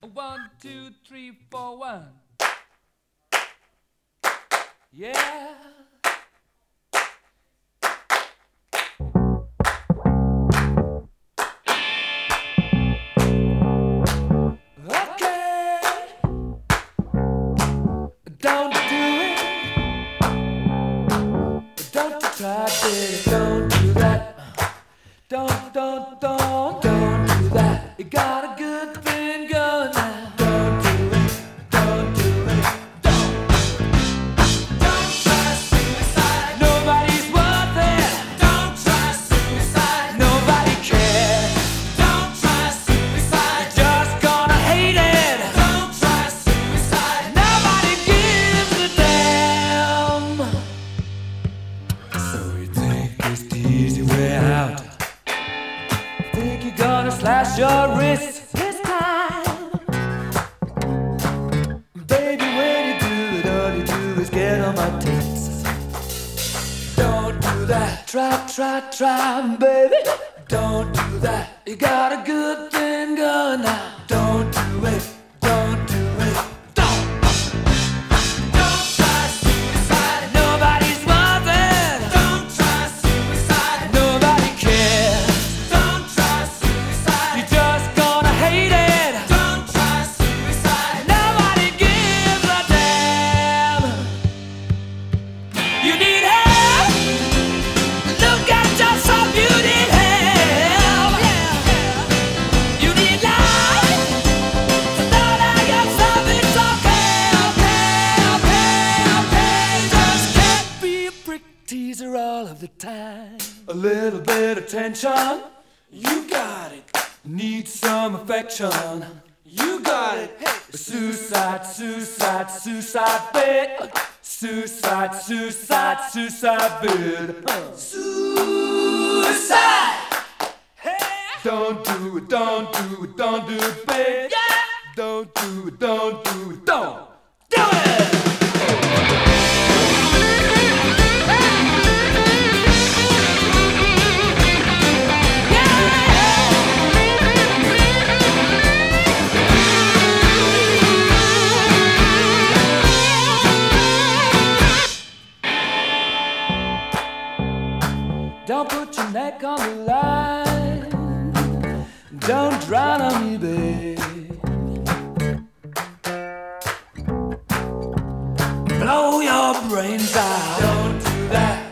1, 2, 3, 4, 1. Yeah. Okay. Don't do it. Don't try it. Don't do that. Don't do that. You got a good thing going now. Don't do it. Don't do it. Don't try suicide. Nobody's worth it. Don't try suicide. Nobody cares. Don't try suicide. You're just gonna hate it. Don't try suicide. Nobody gives a damn. So you think it's the easy way out? Think you're gonna slash your wrist this time? Baby, when you do it, all you do is get on my tits. Don't do that. Try, baby. Don't do that. You got a good thing going now. Don't do it. Don't do it. Don't try suicide. Nobody's worth it. Don't try suicide. Nobody cares. Don't try suicide. You're just gonna hate it. Don't try suicide. Nobody gives a damn. You need help. Look at yourself. You need help. You need life. Know that yourself. It's okay. Just can't be a prick teaser all of the time. A little bit of tension. You got it. Need some affection. You got it. Hey. Suicide, bit. Suicide, bit. Suicide. Hey. Don't do it, babe. Yeah. Don't do it, don't do it. Don't put your neck on the line. Don't drown on me, babe. Blow your brains out. Don't do that.